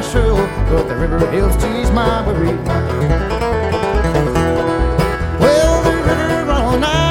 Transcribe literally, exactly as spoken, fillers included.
true, but the river helps to ease my worry.